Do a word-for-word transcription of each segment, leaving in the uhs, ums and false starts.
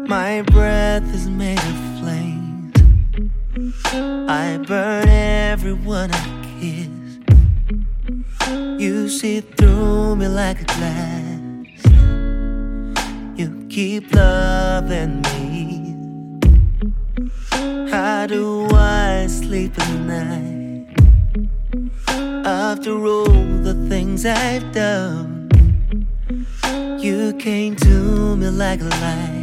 My breath is made of flames. I burn everyone I kiss. You see through me like a glass. You keep loving me. How do I sleep at night after all the things I've done? You came to me like a light.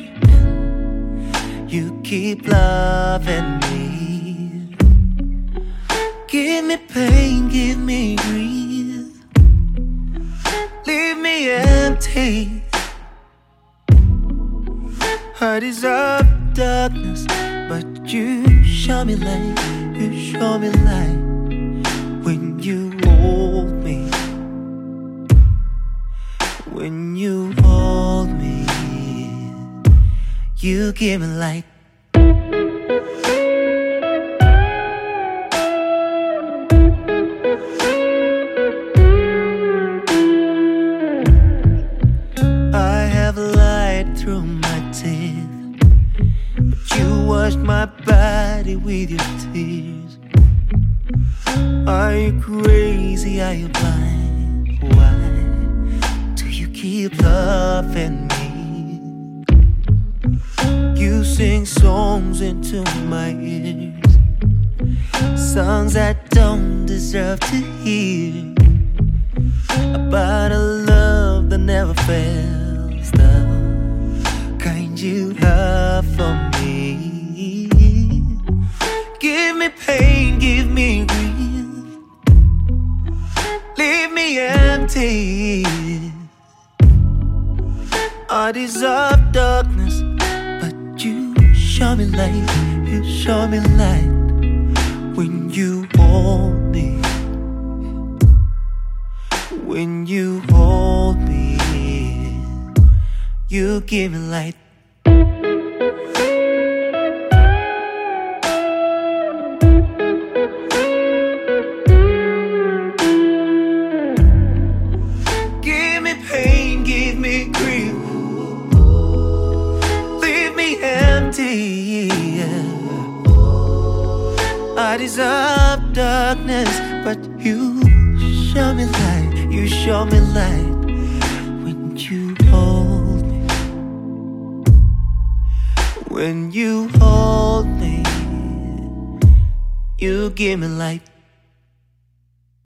You keep loving me. Give me pain, give me grief. Leave me empty. I deserve darkness, but you show me light. You show me light when you hold me. When you hold me, you give me light. I have lied through my tears, but you washed my body with your tears. Are you crazy? Are you blind? Why do you keep loving me? You sing songs into my ears, songs I don't deserve to hear, about a love that never fails, the kind you have for me. Give me pain, give me grief, leave me empty. I deserve darkness, but you show me light. You show me light when you hold me. When you hold me, you give me light. Give me pain, give me grief, leave me empty. I deserve darkness, but you show me light. You show me light when you hold me. When you hold me, you give me light.